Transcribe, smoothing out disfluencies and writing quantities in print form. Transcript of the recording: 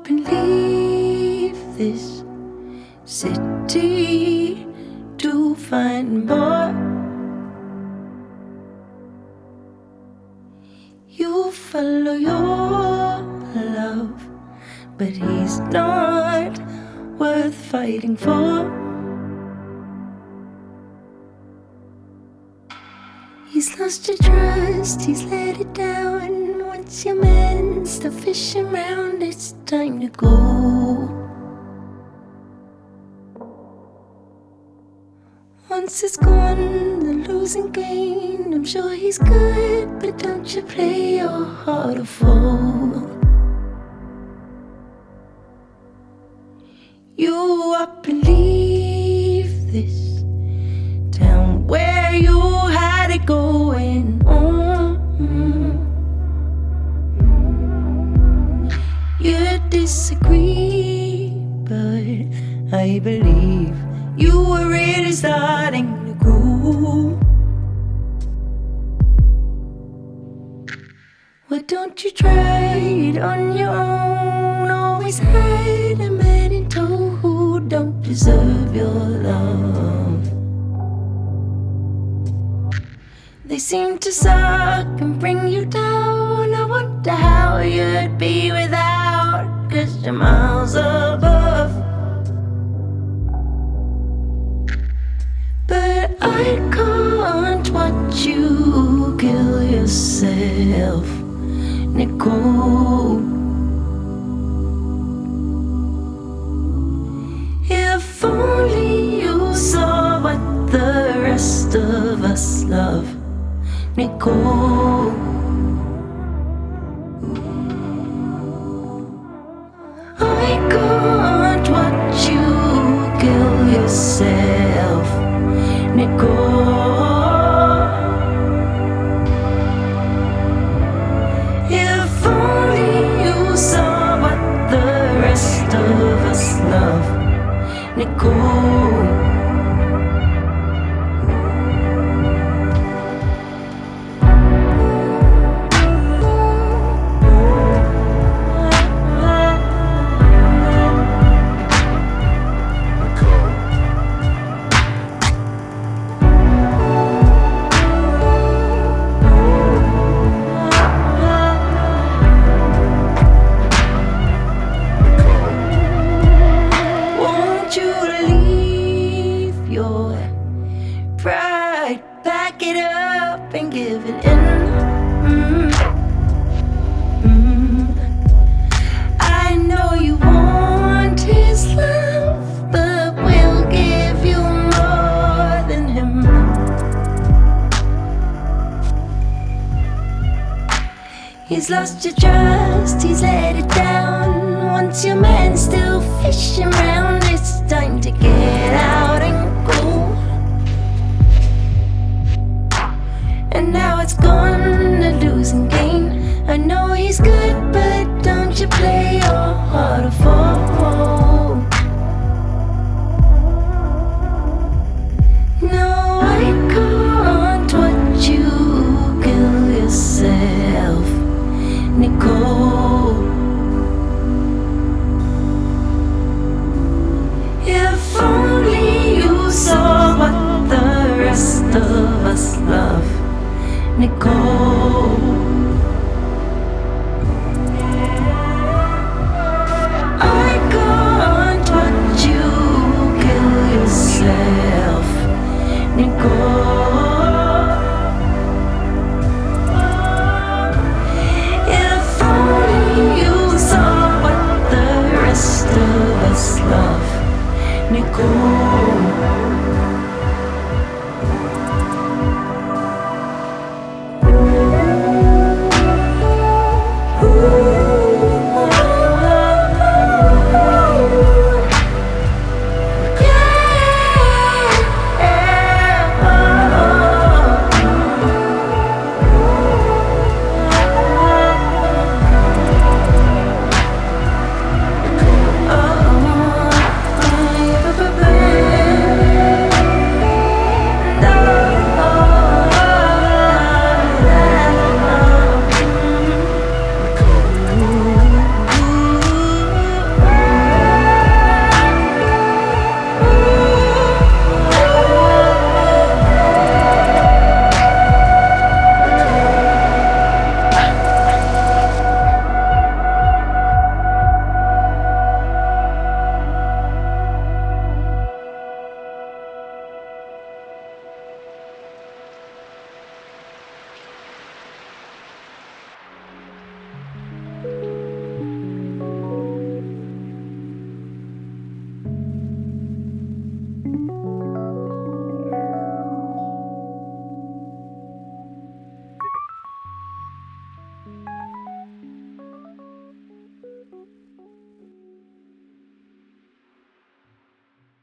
and leave this city to find more. You follow your love, but he's not worth fighting for. He's lost your trust, he's let it down. Once your man still fishing around, it's time to go. Once it's gone, the losing gain. I'm sure he's good, but don't you play your heart a fool. You up and leave this town where you had it going on. You disagree, but I believe you were really starting to grow. Why don't you try it on your own? Always had a man in tow who don't deserve your love. They seem to suck and bring you down. I wonder how you'd be without, 'cause you're miles above. But I can't watch you kill yourself, Nicole. If only you saw what the rest of us love, Nicole. I can't watch you kill yourself, Nicole. If only you saw what the rest of us love, Nicole. Pride, back it up and give it in. I know you want his love, but we'll give you more than him. He's lost your trust, he's let it down. Once your man's still fishing around, it's time to get out and go. And now it's gone, a losing game. I know he's good, but don't you play your heart a fool. No, I can't watch you kill yourself, Nicole. If only you saw what the rest of us love, Nicole. I can't watch you kill yourself, Nicole.